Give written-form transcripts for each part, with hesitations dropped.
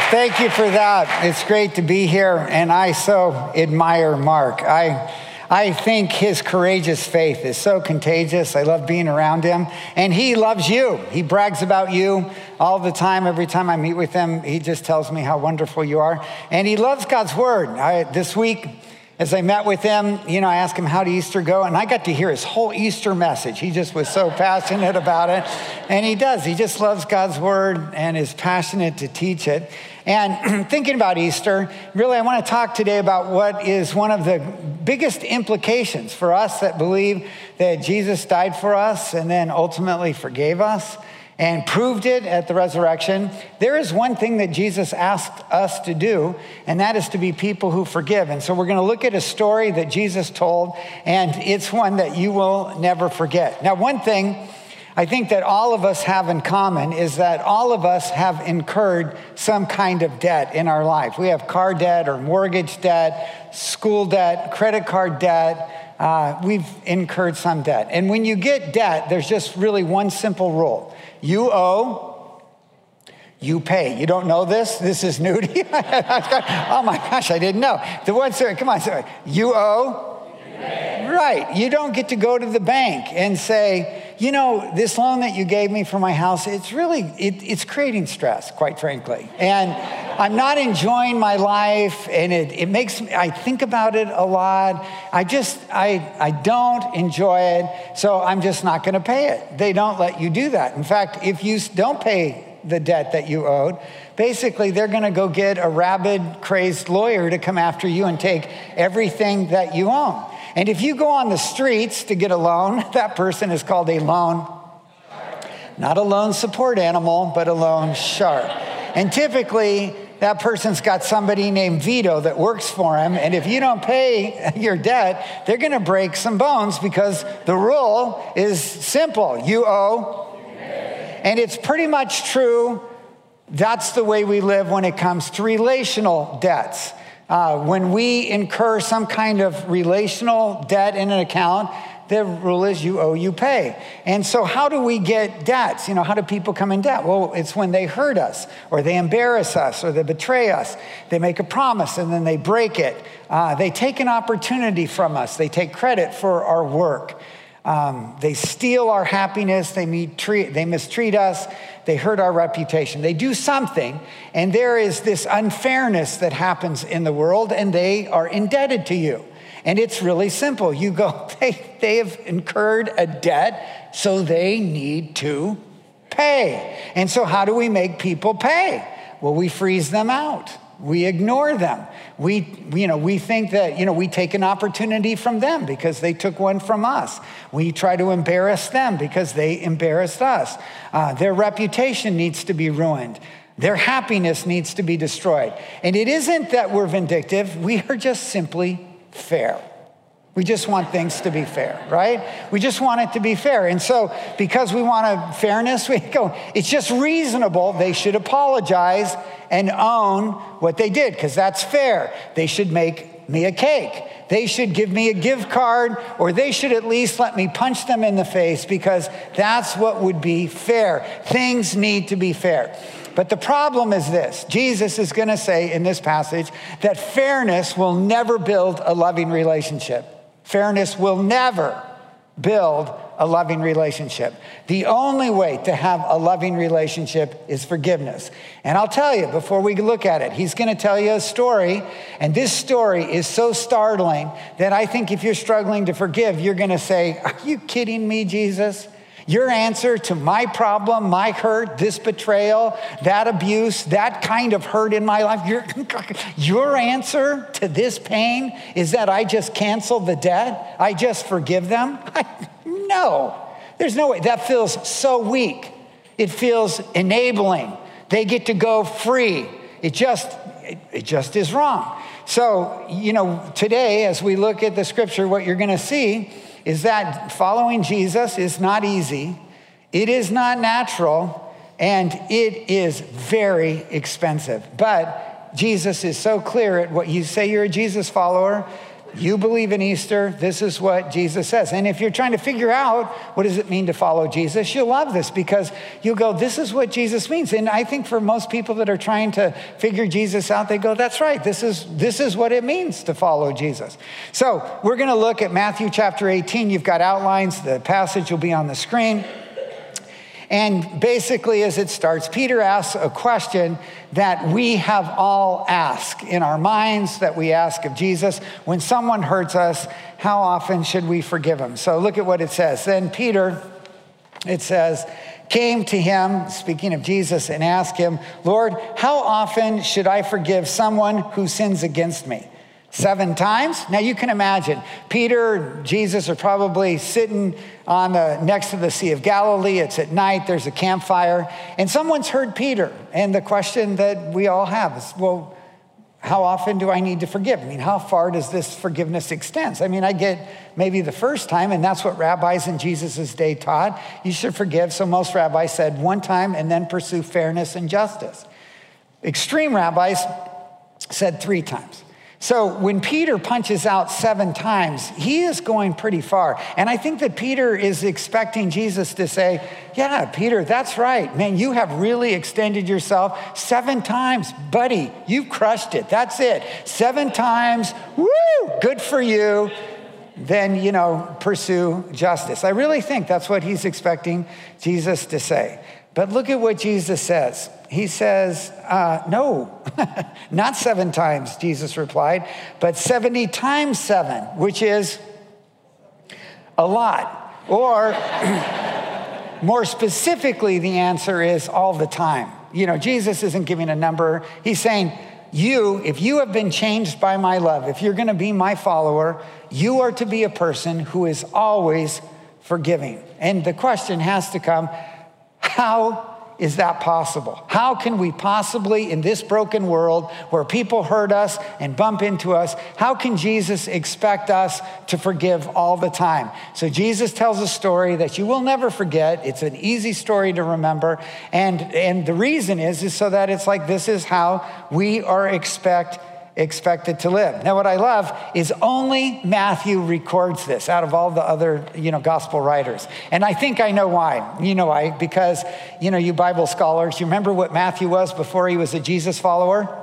Thank you for that. It's great to be here, and I so admire Mark. I think his courageous faith is so contagious. I love being around him, and he loves you. He brags about you all the time. Every time I meet with him, he just tells me how wonderful you are, and he loves God's word. This week, as I met with him, I asked him, how did Easter go? And I got to hear his whole Easter message. He just was so passionate about it. And he does. He just loves God's word and is passionate to teach it. And thinking about Easter, really, I want to talk today about what is one of the biggest implications for us that believe that Jesus died for us and then ultimately forgave us and proved it at the resurrection. There is one thing that Jesus asked us to do, and that is to be people who forgive. And so we're going to look at a story that Jesus told, and it's one that you will never forget. Now, one thing I think that all of us have in common is that all of us have incurred some kind of debt in our life. We have car debt or mortgage debt, school debt, credit card debt. We've incurred some debt. And when you get debt, there's just really one simple rule. You owe, you pay. You don't know this? This is new to you? Oh my gosh, I didn't know. Come on, sorry. You owe, you pay. Right. You don't get to go to the bank and say, this loan that you gave me for my house, it's creating stress, quite frankly. And I'm not enjoying my life, and it makes me, I think about it a lot. I don't enjoy it, so I'm just not going to pay it. They don't let you do that. In fact, if you don't pay the debt that you owed, basically they're going to go get a rabid, crazed lawyer to come after you and take everything that you own. And if you go on the streets to get a loan, that person is called a loan, not a loan support animal, but a loan shark. And typically, that person's got somebody named Vito that works for him. And if you don't pay your debt, they're going to break some bones because the rule is simple. You owe. And it's pretty much true. That's the way we live when it comes to relational debts. When we incur some kind of relational debt in an account, the rule is you owe, you pay. And so how do we get debts? How do people come in debt? Well, it's when they hurt us, or they embarrass us, or they betray us. They make a promise and then they break it. They take an opportunity from us. They take credit for our work. They steal our happiness. They mistreat us. They hurt our reputation. They do something, and there is this unfairness that happens in the world, and they are indebted to you. And it's really simple. You go, they have incurred a debt, so they need to pay. And so how do we make people pay? Well, we freeze them out. We ignore them. We think that, we take an opportunity from them because they took one from us. We try to embarrass them because they embarrassed us. Their reputation needs to be ruined. Their happiness needs to be destroyed. And it isn't that we're vindictive. We are just simply fair. We just want things to be fair, right? We just want it to be fair. And so because we want fairness, we go, it's just reasonable. They should apologize and own what they did because that's fair. They should make me a cake. They should give me a gift card, or they should at least let me punch them in the face because that's what would be fair. Things need to be fair. But the problem is this. Jesus is going to say in this passage that fairness will never build a loving relationship. Fairness will never build a loving relationship. The only way to have a loving relationship is forgiveness. And I'll tell you, before we look at it, he's going to tell you a story. And this story is so startling that I think if you're struggling to forgive, you're going to say, are you kidding me, Jesus? Your answer to my problem, my hurt, this betrayal, that abuse, that kind of hurt in my life, your answer to this pain is that I just cancel the debt? I just forgive them? No, there's no way. That feels so weak. It feels enabling. They get to go free. It just is wrong. So, today as we look at the scripture, what you're going to see is that following Jesus is not easy, it is not natural, and it is very expensive. But Jesus is so clear at what you say you're a Jesus follower, You believe in Easter, this is what Jesus says. And if you're trying to figure out what does it mean to follow Jesus, you'll love this because you'll go, this is what Jesus means. And I think for most people that are trying to figure Jesus out, they go, that's right, this is what it means to follow Jesus. So we're going to look at Matthew chapter 18. You've got outlines. The passage will be on the screen. And basically, as it starts, Peter asks a question that we have all asked in our minds, that we ask of Jesus. When someone hurts us, how often should we forgive them? So look at what it says. Then Peter, it says, came to him, speaking of Jesus, and asked him, Lord, how often should I forgive someone who sins against me? 7 times? Now you can imagine, Peter, Jesus are probably sitting next to the Sea of Galilee. It's at night, there's a campfire, and someone's heard Peter. And the question that we all have is, well, how often do I need to forgive? I mean, how far does this forgiveness extend? I mean, I get maybe the first time, and that's what rabbis in Jesus' day taught. You should forgive. So most rabbis said 1 time and then pursue fairness and justice. Extreme rabbis said 3 times. So when Peter punches out 7 times, he is going pretty far. And I think that Peter is expecting Jesus to say, yeah, Peter, that's right. Man, you have really extended yourself 7 times. Buddy, you've crushed it. That's it. 7 times. Woo! Good for you. Then, pursue justice. I really think that's what he's expecting Jesus to say. But look at what Jesus says. He says, no, not 7 times, Jesus replied, but 70 times 7, which is a lot. Or more specifically, the answer is all the time. Jesus isn't giving a number. He's saying, if you have been changed by my love, if you're going to be my follower, you are to be a person who is always forgiving. And the question has to come, how is that possible? How can we possibly, in this broken world where people hurt us and bump into us, how can Jesus expect us to forgive all the time? So Jesus tells a story that you will never forget. It's an easy story to remember. And the reason is so that it's like this is how we are expected to live. Now, what I love is only Matthew records this out of all the other, gospel writers. And I think I know why. You know why? Because, you Bible scholars, you remember what Matthew was before he was a Jesus follower?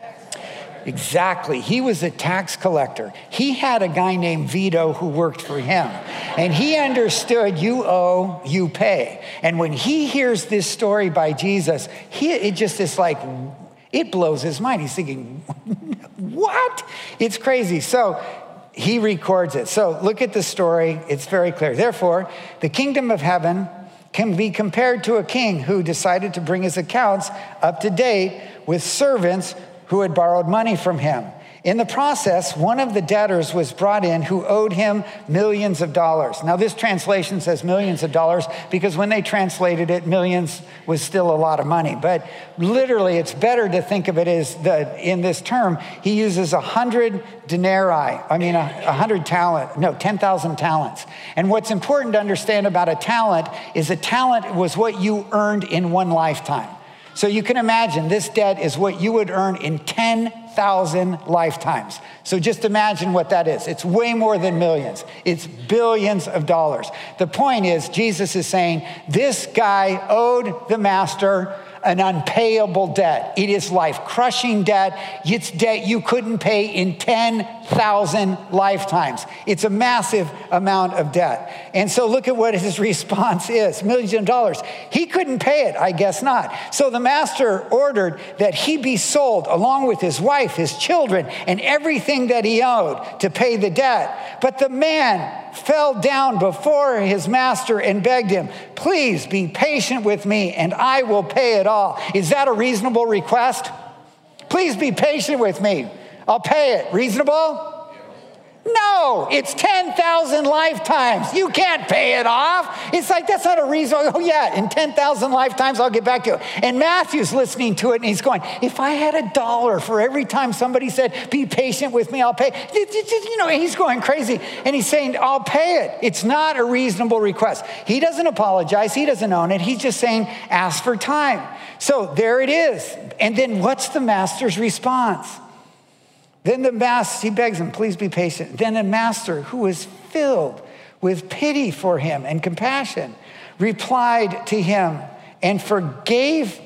Exactly. He was a tax collector. He had a guy named Vito who worked for him. And he understood you owe, you pay. And when he hears this story by Jesus, it just is like, it blows his mind. He's thinking, what? It's crazy. So he records it. So look at the story. It's very clear. Therefore, the kingdom of heaven can be compared to a king who decided to bring his accounts up to date with servants who had borrowed money from him. In the process, one of the debtors was brought in who owed him millions of dollars. Now, this translation says millions of dollars because when they translated it, millions was still a lot of money. But literally, it's better to think of it as in this term, he uses 100 denarii. 10,000 talents. And what's important to understand about a talent is a talent was what you earned in one lifetime. So you can imagine this debt is what you would earn in 10,000 lifetimes. So just imagine what that is. It's way more than millions. It's billions of dollars. The point is, Jesus is saying, this guy owed the master an unpayable debt. It is life-crushing debt. It's debt you couldn't pay in 10,000 lifetimes. It's a massive amount of debt. And so look at what his response is. Millions of dollars. He couldn't pay it. I guess not. So the master ordered that he be sold along with his wife, his children, and everything that he owed to pay the debt. But the man fell down before his master and begged him, please be patient with me and I will pay it all. Is that a reasonable request? Please be patient with me. I'll pay it. Reasonable? No, it's 10,000 lifetimes. You can't pay it off. It's like, that's not a reason. Oh yeah, in 10,000 lifetimes, I'll get back to it. And Matthew's listening to it and he's going, if I had $1 for every time somebody said, be patient with me, I'll pay. He's going crazy. And he's saying, I'll pay it. It's not a reasonable request. He doesn't apologize. He doesn't own it. He's just saying, ask for time. So there it is. And then what's the master's response? Then the master, he begs him, please be patient. Then the master, who was filled with pity for him and compassion, replied to him and forgave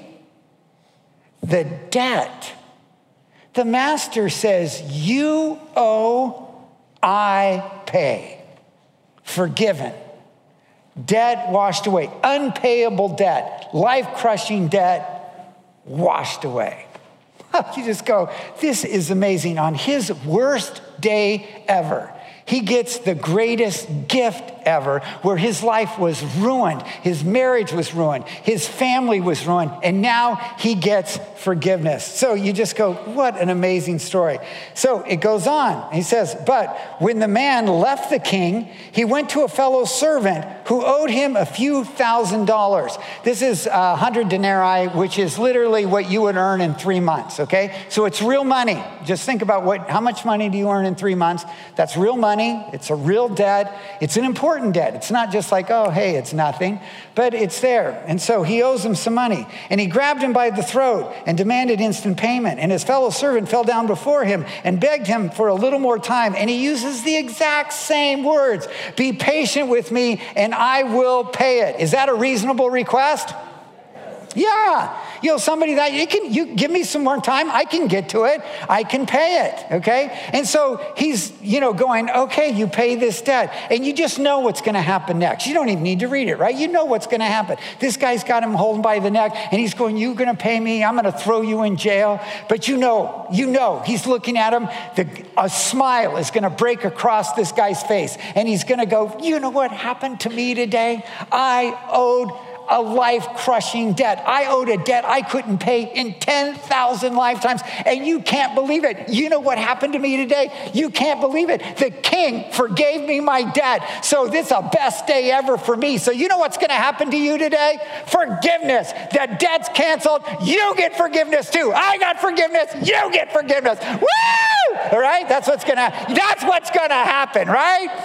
the debt. The master says, you owe, I pay. Forgiven. Debt washed away. Unpayable debt. Life-crushing debt washed away. You just go, this is amazing. On his worst day ever, he gets the greatest gift ever, where his life was ruined, his marriage was ruined, his family was ruined, and now he gets forgiveness. So you just go, what an amazing story. So it goes on. He says, but when the man left the king, he went to a fellow servant who owed him a few $1,000s. This is 100 denarii, which is literally what you would earn in 3 months, okay? So it's real money. Just think about how much money do you earn in 3 months? That's real money. It's a real debt. It's an important debt. It's not just like, oh, hey, it's nothing, but it's there. And so he owes him some money. And he grabbed him by the throat and demanded instant payment. And his fellow servant fell down before him and begged him for a little more time. And he uses the exact same words. Be patient with me and I will pay it. Is that a reasonable request? Yeah. Somebody that you give me some more time, I can get to it. I can pay it, okay? And so he's, going, okay, you pay this debt. And you just know what's going to happen next. You don't even need to read it, right? You know what's going to happen. This guy's got him holding by the neck, and he's going, you're going to pay me. I'm going to throw you in jail. But you know, he's looking at him. A smile is going to break across this guy's face. And he's going to go, you know what happened to me today? I owed a life-crushing debt. I owed a debt I couldn't pay in 10,000 lifetimes, and you can't believe it. You know what happened to me today? You can't believe it. The king forgave me my debt, so this is the best day ever for me. So you know what's going to happen to you today? Forgiveness. The debt's canceled. You get forgiveness too. I got forgiveness. You get forgiveness. Woo! All right? That's what's going to happen, right?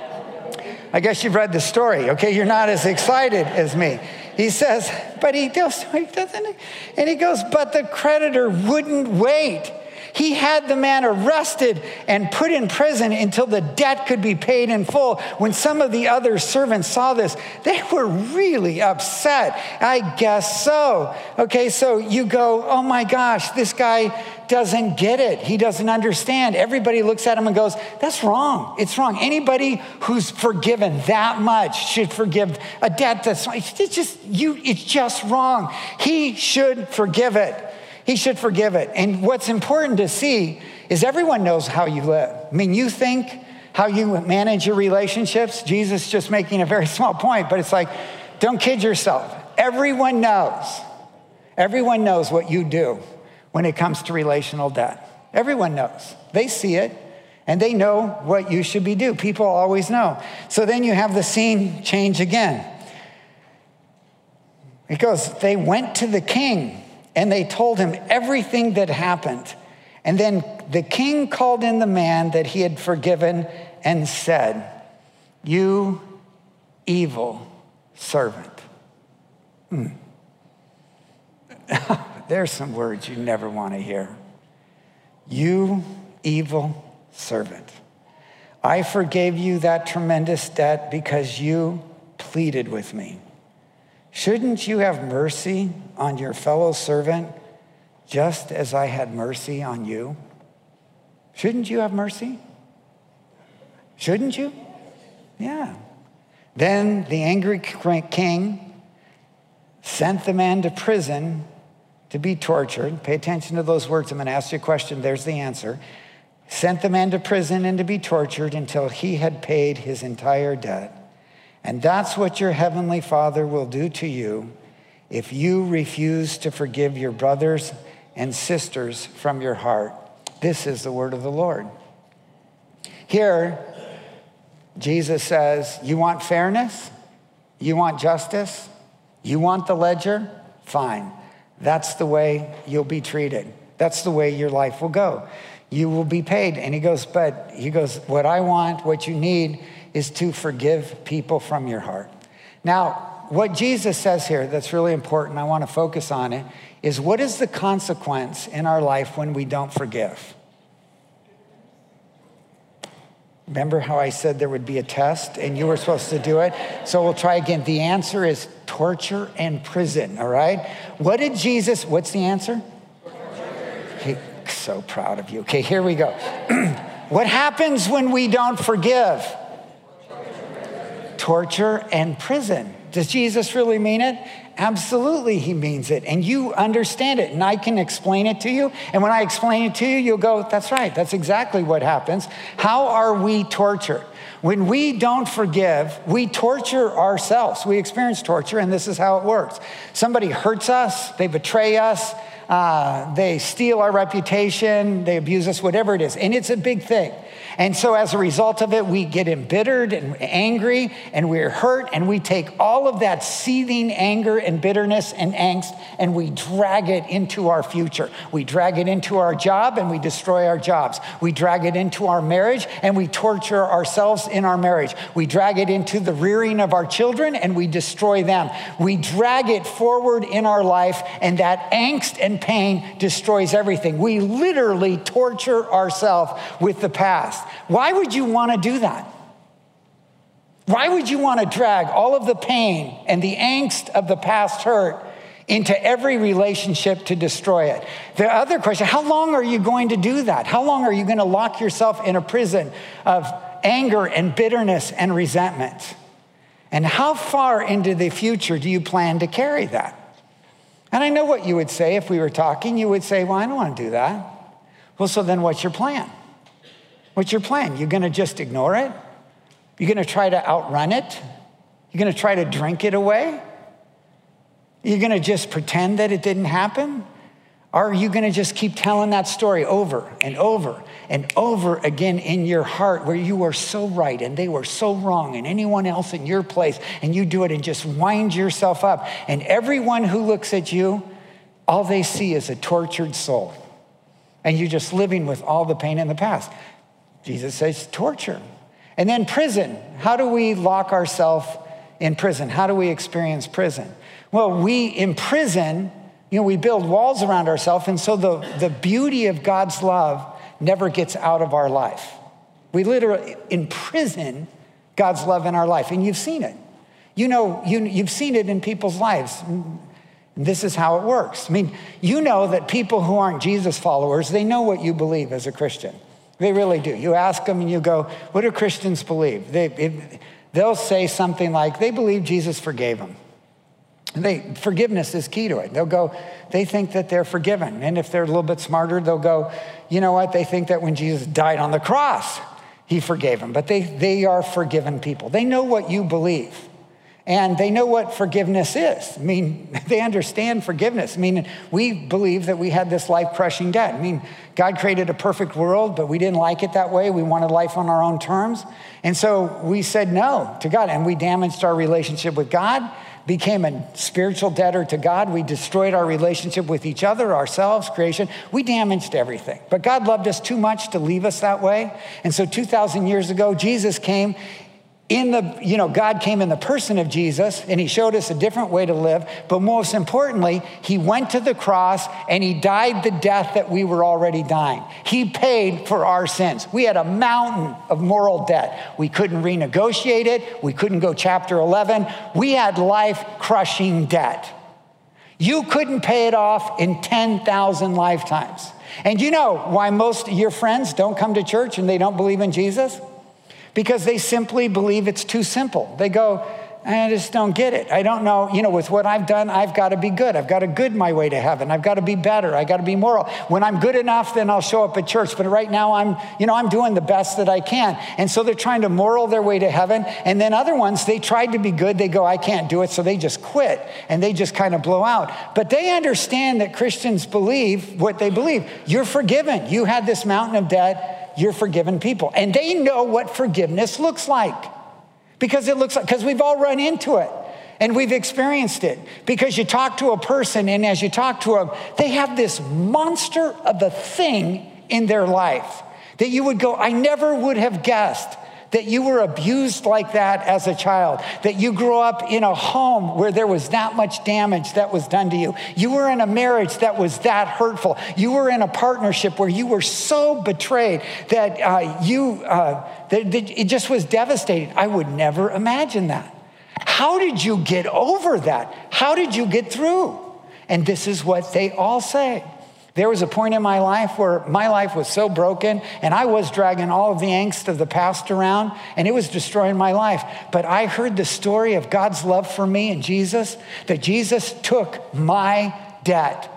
I guess you've read the story, okay? You're not as excited as me. He says, but he goes, and he goes, but the creditor wouldn't wait. He had the man arrested and put in prison until the debt could be paid in full. When some of the other servants saw this, they were really upset. I guess so. Okay, so you go, oh my gosh, this guy doesn't get it. He doesn't understand. Everybody looks at him and goes, that's wrong. It's wrong. Anybody who's forgiven that much should forgive a debt that's it's just wrong. He should forgive it. He should forgive it. And what's important to see is everyone knows how you live. I mean, you think how you manage your relationships. Jesus is just making a very small point, but it's like, don't kid yourself. Everyone knows what you do when it comes to relational debt. Everyone knows. They see it, and they know what you should be doing. People always know. So then you have the scene change again. It goes, they went to the king, and they told him everything that happened. And then the king called in the man that he had forgiven and said, you evil servant. There's some words you never want to hear. You evil servant. I forgave you that tremendous debt because you pleaded with me. Shouldn't you have mercy on your fellow servant just as I had mercy on you? Shouldn't you have mercy? Shouldn't you? Yeah. Then the angry king sent the man to prison to be tortured. Pay attention to those words. I'm going to ask you a question. There's the answer. Sent the man to prison and to be tortured until he had paid his entire debt. And that's what your heavenly Father will do to you if you refuse to forgive your brothers and sisters from your heart. This is the word of the Lord. Here, Jesus says, you want fairness? You want justice? You want the ledger? Fine. That's the way you'll be treated. That's the way your life will go. You will be paid. And he goes, what I want, what you need is to forgive people from your heart. Now, what Jesus says here that's really important, I want to focus on it, is what is the consequence in our life when we don't forgive? Remember how I said there would be a test and you were supposed to do it? So we'll try again. The answer is torture and prison, all right? What's the answer? Okay, so proud of you. Okay, here we go. What happens when we don't forgive? Torture and prison. Does Jesus really mean it? Absolutely, he means it. And you understand it. And I can explain it to you. And when I explain it to you, you'll go, that's right. That's exactly what happens. How are we tortured? When we don't forgive, we torture ourselves. We experience torture, and this is how it works. Somebody hurts us. They betray us. They steal our reputation. They abuse us, whatever it is. And it's a big thing. And so as a result of it, we get embittered and angry, and we're hurt, and we take all of that seething anger and bitterness and angst, and we drag it into our future. We drag it into our job, and we destroy our jobs. We drag it into our marriage, and we torture ourselves in our marriage. We drag it into the rearing of our children, and we destroy them. We drag it forward in our life, and that angst and pain destroys everything. We literally torture ourselves with the past. Why would you want to do that? Why would you want to drag all of the pain and the angst of the past hurt into every relationship to destroy it? The other question, how long are you going to do that? How long are you going to lock yourself in a prison of anger and bitterness and resentment? And how far into the future do you plan to carry that? And I know what you would say if we were talking. You would say, well, I don't want to do that. Well, so then what's your plan? What's your plan? You're going to just ignore it? You're going to try to outrun it? You're going to try to drink it away? You're going to just pretend that it didn't happen? Or are you going to just keep telling that story over and over and over again in your heart where you were so right and they were so wrong and anyone else in your place, and you do it and just wind yourself up, and everyone who looks at you, all they see is a tortured soul, and you're just living with all the pain in the past. Jesus says torture. And then prison. How do we lock ourselves in prison? How do we experience prison? Well, we imprison, we build walls around ourselves, and so the beauty of God's love never gets out of our life. We literally imprison God's love in our life, and you've seen it. You've seen it in people's lives. And this is how it works. You know that people who aren't Jesus followers, they know what you believe as a Christian. They really do. You ask them and you go, what do Christians believe? They'll say something like, they believe Jesus forgave them. Forgiveness is key to it. They think that they're forgiven. And if they're a little bit smarter, they'll go, you know what? They think that when Jesus died on the cross, he forgave them. But they are forgiven people. They know what you believe. And they know what forgiveness is. They understand forgiveness. We believe that we had this life-crushing debt. God created a perfect world, but we didn't like it that way. We wanted life on our own terms. And so we said no to God, and we damaged our relationship with God, became a spiritual debtor to God. We destroyed our relationship with each other, ourselves, creation. We damaged everything. But God loved us too much to leave us that way. And so 2,000 years ago, Jesus came God came in the person of Jesus, and he showed us a different way to live. But most importantly, he went to the cross and he died the death that we were already dying. He paid for our sins. We had a mountain of moral debt. We couldn't renegotiate it. We couldn't go chapter 11. We had life-crushing debt. You couldn't pay it off in 10,000 lifetimes. And you know why most of your friends don't come to church and they don't believe in Jesus? Because they simply believe it's too simple. They go, I just don't get it. I don't know, with what I've done, I've got to be good. I've got to good my way to heaven. I've got to be better. I've got to be moral. When I'm good enough, then I'll show up at church. But right now I'm doing the best that I can. And so they're trying to moral their way to heaven. And then other ones, they tried to be good. They go, I can't do it. So they just quit and they just kind of blow out. But they understand that Christians believe what they believe. You're forgiven. You had this mountain of debt. You're forgiven people. And they know what forgiveness looks like. Because we've all run into it and we've experienced it. Because you talk to a person, and as you talk to them, they have this monster of a thing in their life that you would go, I never would have guessed that you were abused like that as a child, that you grew up in a home where there was that much damage that was done to you. You were in a marriage that was that hurtful. You were in a partnership where you were so betrayed that it just was devastating. I would never imagine that. How did you get over that? How did you get through? And this is what they all say. There was a point in my life where my life was so broken and I was dragging all of the angst of the past around and it was destroying my life. But I heard the story of God's love for me and Jesus, that Jesus took my debt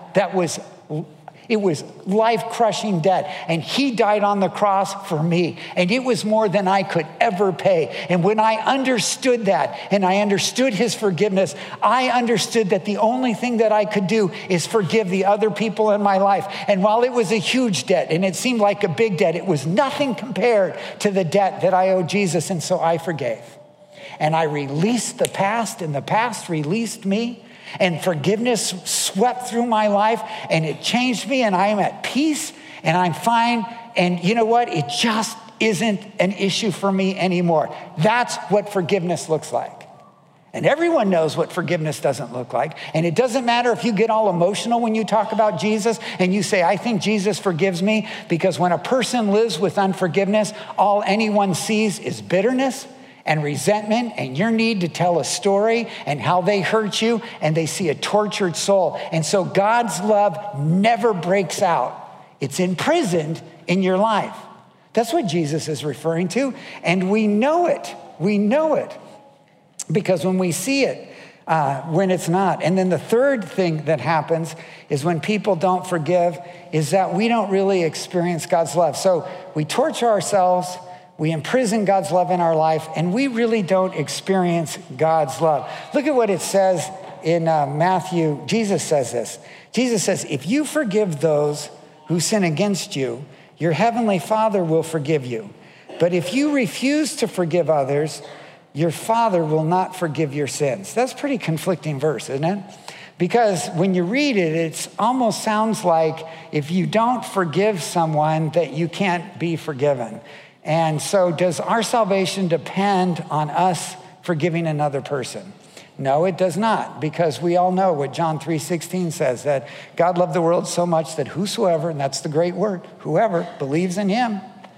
it was life-crushing debt, and he died on the cross for me, and it was more than I could ever pay. And when I understood that, and I understood his forgiveness, I understood that the only thing that I could do is forgive the other people in my life. And while it was a huge debt, and it seemed like a big debt, it was nothing compared to the debt that I owed Jesus, and so I forgave. And I released the past, and the past released me. And forgiveness swept through my life, and it changed me, and I am at peace, and I'm fine. And you know what? It just isn't an issue for me anymore. That's what forgiveness looks like. And everyone knows what forgiveness doesn't look like. And it doesn't matter if you get all emotional when you talk about Jesus and you say, I think Jesus forgives me, because when a person lives with unforgiveness, all anyone sees is bitterness and resentment and your need to tell a story and how they hurt you, and they see a tortured soul. And so God's love never breaks out. It's imprisoned in your life. That's what Jesus is referring to. And we know it. We know it because when we see it, when it's not. And then the third thing that happens is when people don't forgive is that we don't really experience God's love. So we torture ourselves, we imprison God's love in our life, and we really don't experience God's love. Look at what it says in Matthew. Jesus says this. Jesus says, if you forgive those who sin against you, your heavenly Father will forgive you. But if you refuse to forgive others, your Father will not forgive your sins. That's a pretty conflicting verse, isn't it? Because when you read it, it almost sounds like if you don't forgive someone, that you can't be forgiven. And so does our salvation depend on us forgiving another person? No, it does not, because we all know what John 3:16 says, that God loved the world so much that whosoever, and that's the great word, whoever believes in him,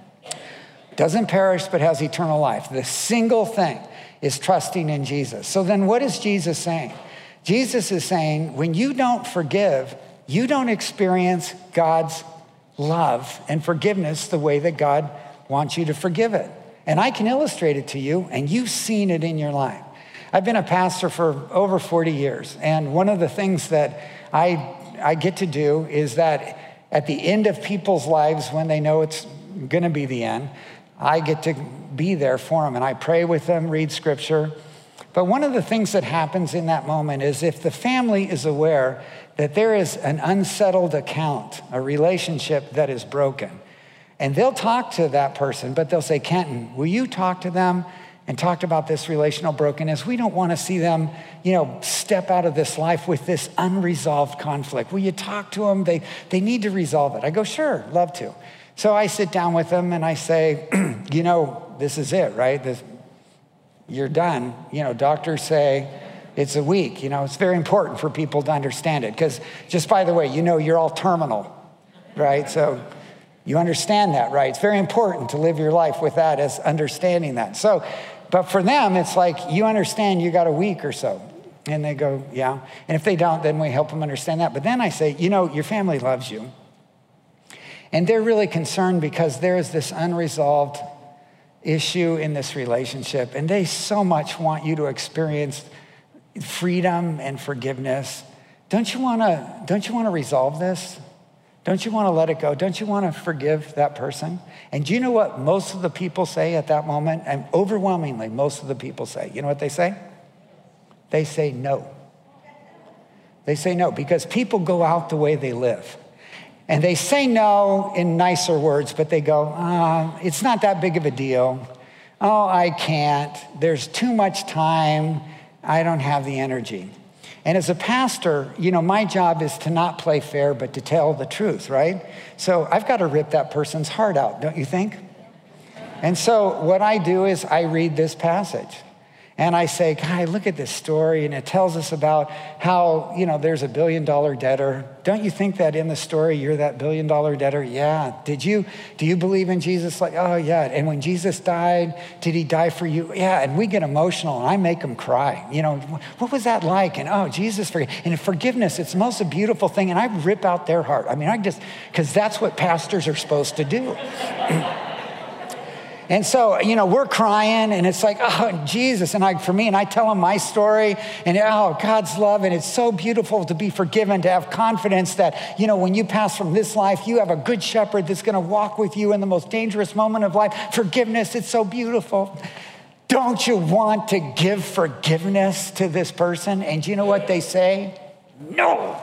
doesn't perish but has eternal life. The single thing is trusting in Jesus. So then what is Jesus saying? Jesus is saying, when you don't forgive, you don't experience God's love and forgiveness the way that God wants you to forgive it. And I can illustrate it to you, and you've seen it in your life. I've been a pastor for over 40 years, and one of the things that I get to do is that at the end of people's lives, when they know it's going to be the end, I get to be there for them, and I pray with them, read scripture. But one of the things that happens in that moment is if the family is aware that there is an unsettled account, a relationship that is broken, and they'll talk to that person, but they'll say, Kenton, will you talk to them and talk about this relational brokenness? We don't want to see them, step out of this life with this unresolved conflict. Will you talk to them? They need to resolve it. I go, sure, love to. So I sit down with them and I say, this is it, right? You're done. Doctors say it's a week. It's very important for people to understand it because just by the way, you're all terminal, right? So you understand that, right? It's very important to live your life with that as understanding that. So, but for them, it's like, you understand you got a week or so. And they go, yeah. And if they don't, then we help them understand that. But then I say, your family loves you. And they're really concerned because there is this unresolved issue in this relationship. And they so much want you to experience freedom and forgiveness. Don't you want to resolve this? Don't you want to let it go? Don't you want to forgive that person? And do you know what most of the people say at that moment? And overwhelmingly, most of the people say, you know what they say? They say no. They say no because people go out the way they live. And they say no in nicer words, but they go, it's not that big of a deal. Oh, I can't. There's too much time. I don't have the energy. And as a pastor, my job is to not play fair, but to tell the truth, right? So I've got to rip that person's heart out, don't you think? And so what I do is I read this passage. And I say, God, look at this story, and it tells us about how, there's a $1 billion debtor. Don't you think that in the story you're that $1 billion debtor? Yeah. Do you believe in Jesus? Like, oh, yeah. And when Jesus died, did he die for you? Yeah. And we get emotional, and I make them cry. What was that like? And oh, Jesus forgave. And forgiveness, it's the most beautiful thing. And I rip out their heart. Because that's what pastors are supposed to do. And so, we're crying, and it's like, oh, Jesus. And for me, I tell them my story, and oh, God's love. And it's so beautiful to be forgiven, to have confidence that, when you pass from this life, you have a good shepherd that's going to walk with you in the most dangerous moment of life. Forgiveness, it's so beautiful. Don't you want to give forgiveness to this person? And do you know what they say? No.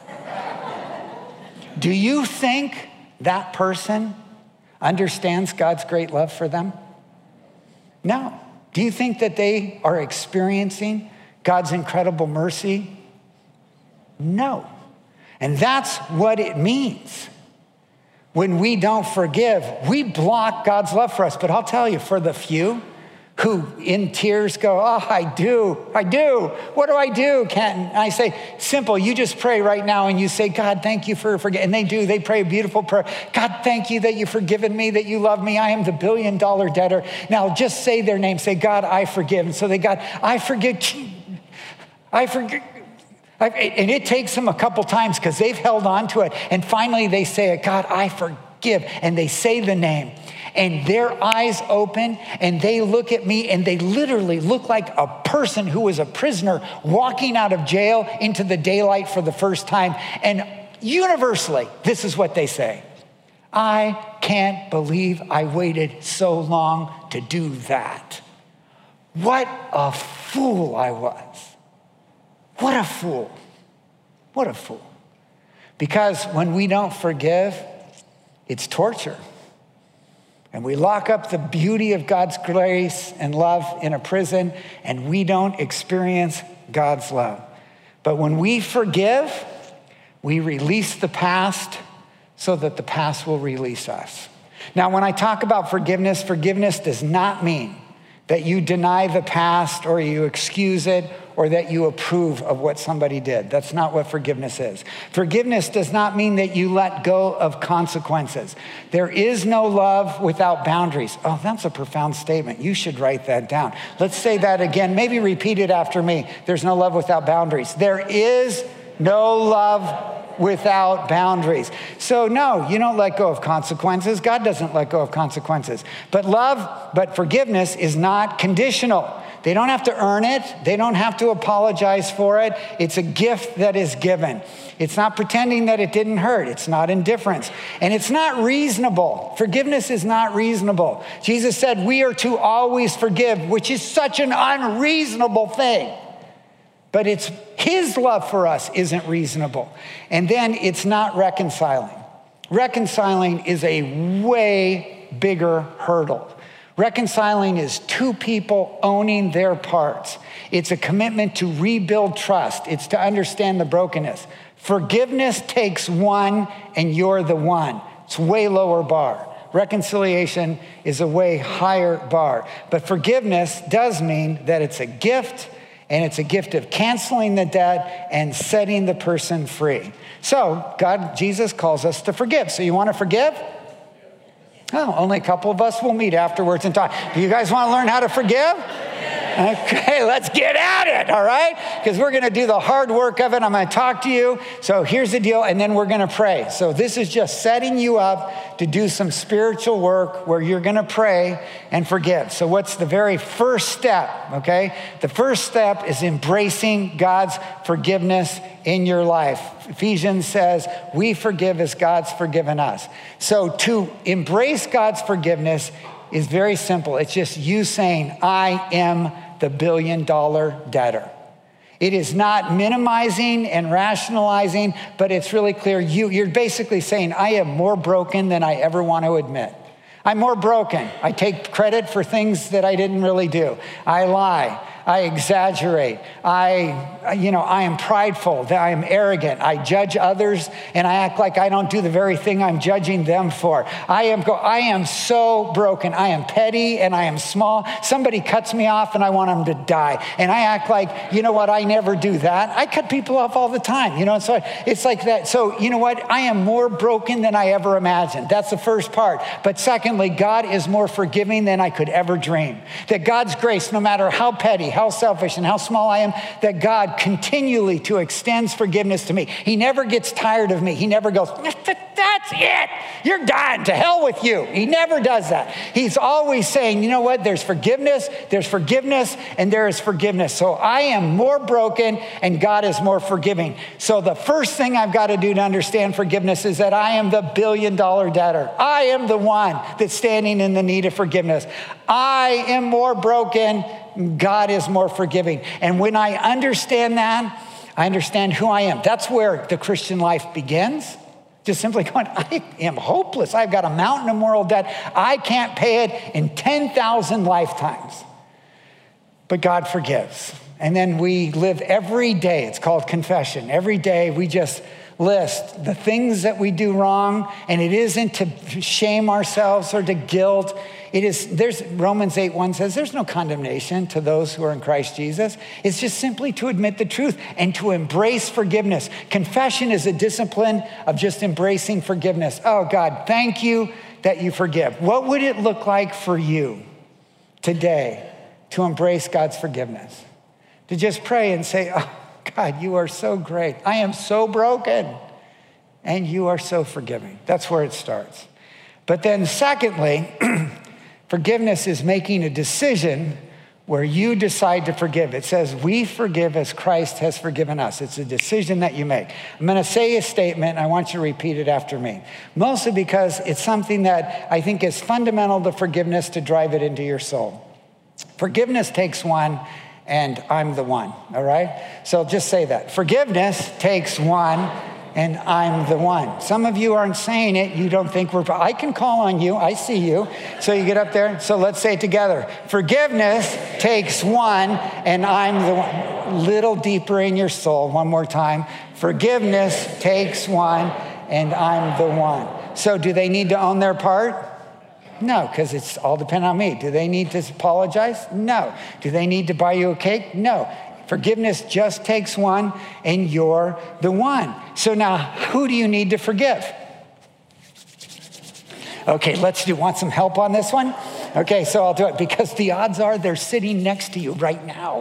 Do you think that person understands God's great love for them? No. Do you think that they are experiencing God's incredible mercy? No. And that's what it means. When we don't forgive, we block God's love for us. But I'll tell you, for the few who in tears go, oh, I do. What do I do, Kenton? And I say, simple, you just pray right now and you say, God, thank you for forgiving. And they pray a beautiful prayer. God, thank you that you've forgiven me, that you love me. I am the $1 billion debtor. Now just say their name. Say, God, I forgive. And so God, I forgive. And it takes them a couple times because they've held on to it. And finally they say it, God, I forgive. And they say the name. And their eyes open, and they look at me, and they literally look like a person who was a prisoner walking out of jail into the daylight for the first time. And universally, this is what they say. I can't believe I waited so long to do that. What a fool I was. What a fool. What a fool. Because when we don't forgive, it's torture. And we lock up the beauty of God's grace and love in a prison, and we don't experience God's love. But when we forgive, we release the past so that the past will release us. Now, when I talk about forgiveness, forgiveness does not mean that you deny the past or you excuse it or that you approve of what somebody did. That's not what forgiveness is. Forgiveness does not mean that you let go of consequences. There is no love without boundaries. Oh, that's a profound statement. You should write that down. Let's say that again. Maybe repeat it after me. There's no love without boundaries. There is no love without boundaries. So no, you don't let go of consequences. God doesn't let go of consequences. But forgiveness is not conditional. They don't have to earn it. They don't have to apologize for it. It's a gift that is given. It's not pretending that it didn't hurt. It's not indifference. And it's not reasonable. Forgiveness is not reasonable. Jesus said we are to always forgive, which is such an unreasonable thing. But it's his love for us isn't reasonable. And then it's not reconciling. Reconciling is a way bigger hurdle. Reconciling is two people owning their parts. It's a commitment to rebuild trust. It's to understand the brokenness. Forgiveness takes one, and you're the one. It's a way lower bar. Reconciliation is a way higher bar. But forgiveness does mean that it's a gift, and it's a gift of canceling the debt and setting the person free. So Jesus calls us to forgive. So you want to forgive? Oh, only a couple of us will meet afterwards and talk. Do you guys want to learn how to forgive? Okay, let's get at it, all right? Because we're going to do the hard work of it. I'm going to talk to you. So here's the deal, and then we're going to pray. So this is just setting you up to do some spiritual work where you're going to pray and forgive. So what's the very first step, okay? The first step is embracing God's forgiveness in your life. Ephesians says, we forgive as God's forgiven us. So to embrace God's forgiveness is very simple. It's just you saying, I am the $1 billion debtor. It is not minimizing and rationalizing, but it's really clear. You're basically saying, I am more broken than I ever want to admit. I'm more broken. I take credit for things that I didn't really do. I lie. I exaggerate. I am prideful, that I am arrogant. I judge others and I act like I don't do the very thing I'm judging them for. I am so broken. I am petty and I am small. Somebody cuts me off and I want them to die. And I act like, you know what, I never do that. I cut people off all the time, so it's like that. So you know what? I am more broken than I ever imagined. That's the first part. But secondly, God is more forgiving than I could ever dream. That God's grace, no matter how petty, how selfish, and how small I am, that God continually to extends forgiveness to me. He never gets tired of me. He never goes, that's it. You're done. To hell with you. He never does that. He's always saying, you know what? There's forgiveness, and there is forgiveness. So I am more broken and God is more forgiving. So the first thing I've got to do to understand forgiveness is that I am the billion-dollar debtor. I am the one that's standing in the need of forgiveness. I am more broken. God is more forgiving. And when I understand that, I understand who I am. That's where the Christian life begins. Just simply going, I am hopeless. I've got a mountain of moral debt. I can't pay it in 10,000 lifetimes. But God forgives. And then we live every day. It's called confession. Every day we just list the things that we do wrong. And it isn't to shame ourselves or to guilt. There's Romans 8:1 says, there's no condemnation to those who are in Christ Jesus. It's just simply to admit the truth and to embrace forgiveness. Confession is a discipline of just embracing forgiveness. Oh God, thank you that you forgive. What would it look like for you today to embrace God's forgiveness? To just pray and say, oh God, you are so great. I am so broken and you are so forgiving. That's where it starts. But then secondly, forgiveness is making a decision where you decide to forgive. It says, we forgive as Christ has forgiven us. It's a decision that you make. I'm going to say a statement. I want you to repeat it after me. Mostly because it's something that I think is fundamental to forgiveness to drive it into your soul. Forgiveness takes one, and I'm the one, all right? So just say that. Forgiveness takes one, and I'm the one. Some of you aren't saying it. You don't think I can call on you. I see you. So you get up there. So let's say it together. Forgiveness takes one, and I'm the one. Little deeper in your soul. One more time. Forgiveness takes one, and I'm the one. So do they need to own their part? No, because it's all dependent on me. Do they need to apologize? No. Do they need to buy you a cake? No. Forgiveness just takes one, and you're the one. So now, who do you need to forgive? Okay, want some help on this one? Okay, so I'll do it because the odds are they're sitting next to you right now.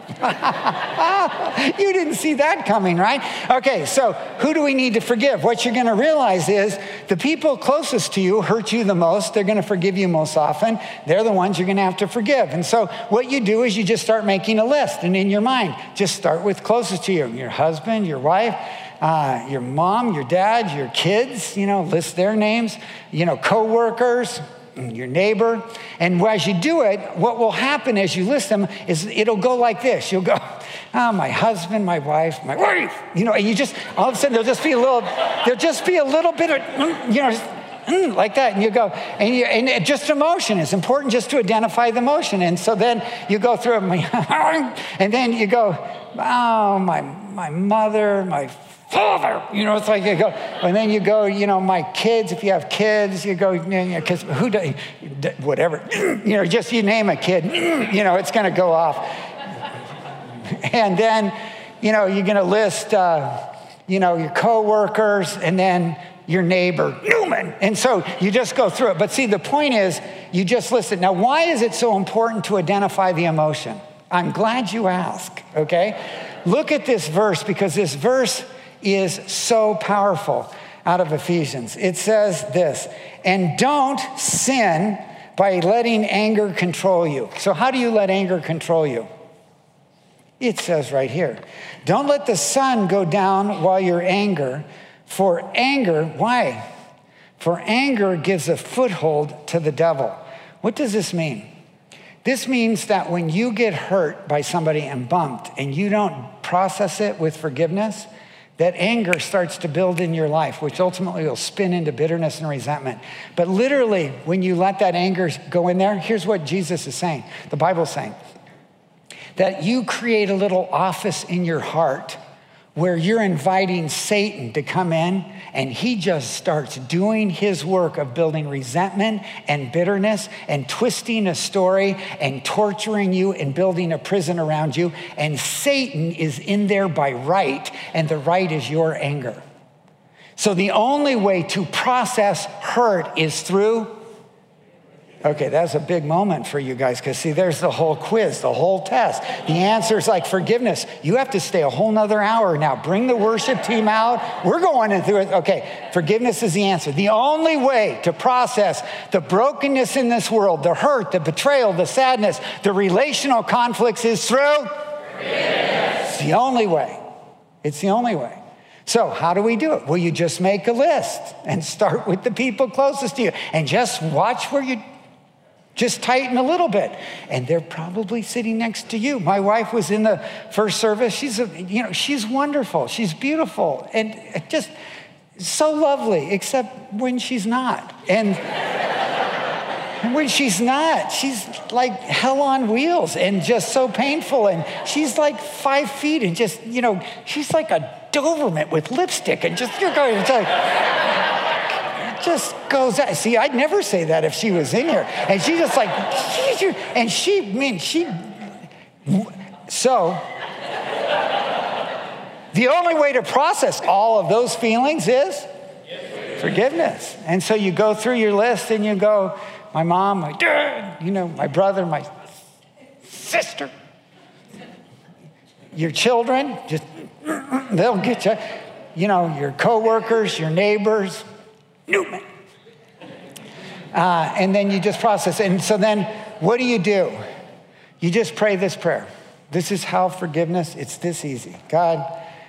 You didn't see that coming, right? Okay, so who do we need to forgive? What you're going to realize is the people closest to you hurt you the most. They're going to forgive you most often. They're the ones you're going to have to forgive. And so what you do is you just start making a list. And in your mind, just start with closest to you. Your husband, your wife, your mom, your dad, your kids, list their names, co-workers, your neighbor. And as you do it, what will happen as you list them is it'll go like this. You'll go, my husband, my wife, and you just, all of a sudden there'll just be a little bit of, like that. And you go, and just emotion. It's important just to identify the emotion. And so then you go through it, and then you go, oh, my mother, my father, it's like you go, and then you go, my kids, if you have kids, you go, because whatever, just you name a kid, it's going to go off. And then, you're going to list, your coworkers and then your neighbor, Newman. And so you just go through it. But see, the point is, you just listen. Now, why is it so important to identify the emotion? I'm glad you asked, okay? Look at this verse, because this verse is so powerful out of Ephesians. It says this, and don't sin by letting anger control you. So how do you let anger control you? It says right here, don't let the sun go down while you're angry. For anger, why? For anger gives a foothold to the devil. What does this mean? This means that when you get hurt by somebody and bumped and you don't process it with forgiveness, that anger starts to build in your life, which ultimately will spin into bitterness and resentment. But literally, when you let that anger go in there, here's what Jesus is saying. The Bible's saying that you create a little office in your heart where you're inviting Satan to come in, and he just starts doing his work of building resentment and bitterness and twisting a story and torturing you and building a prison around you. And Satan is in there by right, and the right is your anger. So the only way to process hurt is through. Okay, that's a big moment for you guys, because see, there's the whole quiz, the whole test. The answer is like forgiveness. You have to stay a whole nother hour now. Bring the worship team out. We're going into it. Okay, forgiveness is the answer. The only way to process the brokenness in this world, the hurt, the betrayal, the sadness, the relational conflicts is through forgiveness. It's the only way. It's the only way. So how do we do it? Well, you just make a list and start with the people closest to you and just watch where you just tighten a little bit. And they're probably sitting next to you. My wife was in the first service. She's wonderful. She's beautiful and just so lovely, except when she's not. And when she's not, she's like hell on wheels and just so painful. And she's like 5 feet and just, she's like a Doberman with lipstick and just, you're going to just goes out. See, I'd never say that if she was in here. And she just like, so the only way to process all of those feelings is forgiveness. And so you go through your list and you go, my mom, my dad, my brother, my sister, your children, just, they'll get you, your coworkers, your neighbors, Newman. And then you just process it. And so then what do? You just pray this prayer. This is how forgiveness, it's this easy. God,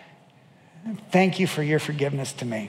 thank you for your forgiveness to me.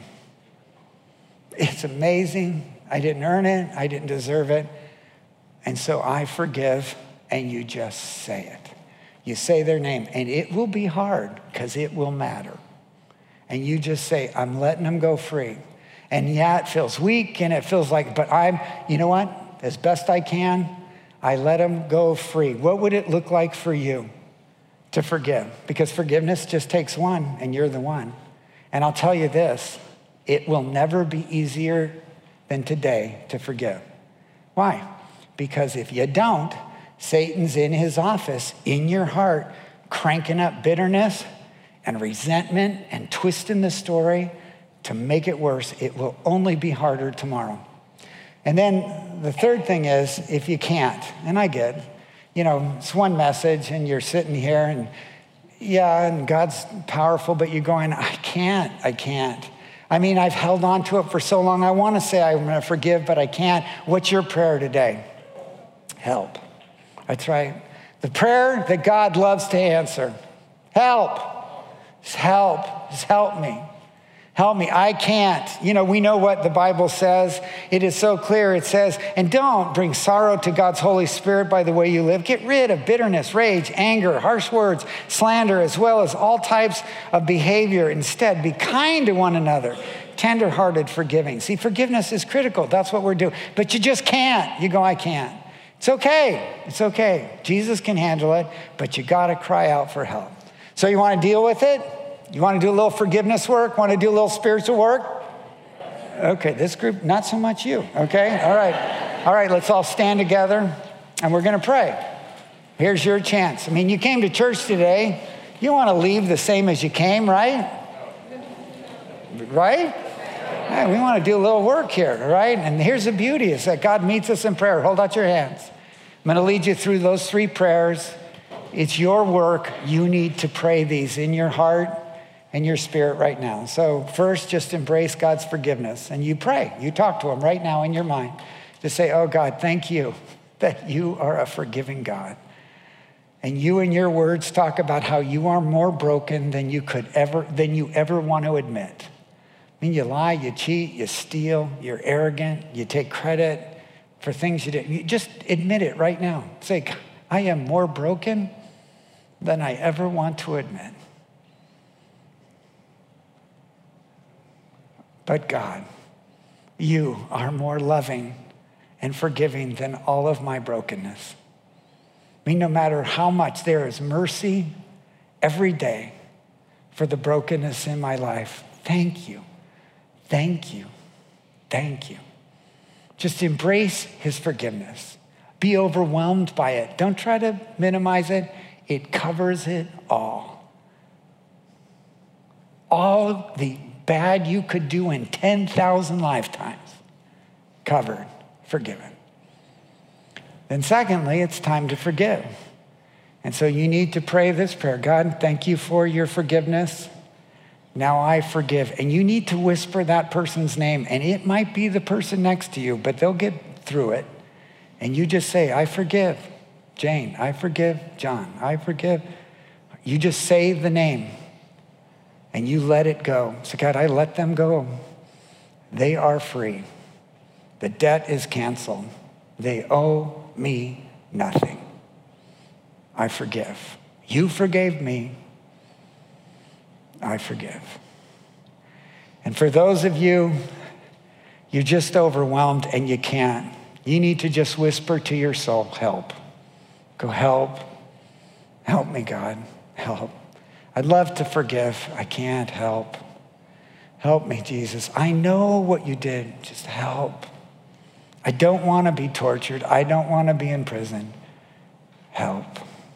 It's amazing. I didn't earn it. I didn't deserve it. And so I forgive, and you just say it. You say their name, and it will be hard because it will matter. And you just say, I'm letting them go free. And yeah, it feels weak and it feels like, but as best I can, I let them go free. What would it look like for you to forgive? Because forgiveness just takes one, and you're the one. And I'll tell you this, it will never be easier than today to forgive. Why? Because if you don't, Satan's in his office, in your heart, cranking up bitterness and resentment and twisting the story to make it worse. It will only be harder tomorrow. And then the third thing is, if you can't, and I get, it's one message and you're sitting here and and God's powerful, but you're going, I can't. I mean, I've held on to it for so long. I want to say I'm going to forgive, but I can't. What's your prayer today? Help. That's right. The prayer that God loves to answer. Help. Just help. Just help me. Help me. I can't. We know what the Bible says. It is so clear. It says, and don't bring sorrow to God's Holy Spirit by the way you live. Get rid of bitterness, rage, anger, harsh words, slander, as well as all types of behavior. Instead, be kind to one another, tender-hearted, forgiving. See, forgiveness is critical. That's what we're doing. But you just can't. You go, I can't. It's okay. It's okay. Jesus can handle it, but you got to cry out for help. So you want to deal with it? You want to do a little forgiveness work? Want to do a little spiritual work? Okay, this group, not so much you, okay? All right, let's all stand together and we're going to pray. Here's your chance. You came to church today. You want to leave the same as you came, right? Right? Yeah, we want to do a little work here, right? And here's the beauty is that God meets us in prayer. Hold out your hands. I'm going to lead you through those 3 prayers. It's your work. You need to pray these in your heart and your spirit right now. So first, just embrace God's forgiveness. And you pray. You talk to him right now in your mind. Just say, oh God, thank you that you are a forgiving God. And you in your words talk about how you are more broken than you ever want to admit. You lie, you cheat, you steal, you're arrogant, you take credit for things you did. You just admit it right now. Say, I am more broken than I ever want to admit. But God, you are more loving and forgiving than all of my brokenness. I mean, no matter how much, there is mercy every day for the brokenness in my life. Thank you. Thank you. Thank you. Just embrace his forgiveness. Be overwhelmed by it. Don't try to minimize it. It covers it all. All the bad you could do in 10,000 lifetimes, covered, forgiven. Then secondly, it's time to forgive. And so you need to pray this prayer. God, thank you for your forgiveness. Now I forgive. And you need to whisper that person's name. And it might be the person next to you, but they'll get through it. And you just say, I forgive Jane. I forgive John. I forgive. You just say the name and you let it go. So God, I let them go. They are free. The debt is canceled. They owe me nothing. I forgive. You forgave me. I forgive. And for those of you, you're just overwhelmed and you can't. You need to just whisper to your soul, help. Go, help. Help me, God. Help. I'd love to forgive. I can't. Help. Help me, Jesus. I know what you did. Just help. I don't want to be tortured. I don't want to be in prison. Help.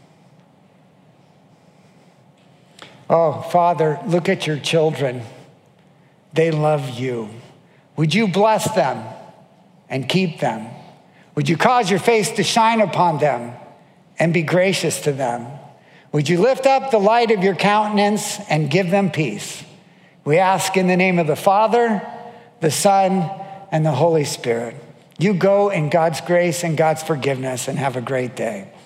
Oh, Father, look at your children. They love you. Would you bless them and keep them? Would you cause your face to shine upon them and be gracious to them? Would you lift up the light of your countenance and give them peace? We ask in the name of the Father, the Son, and the Holy Spirit. You go in God's grace and God's forgiveness and have a great day.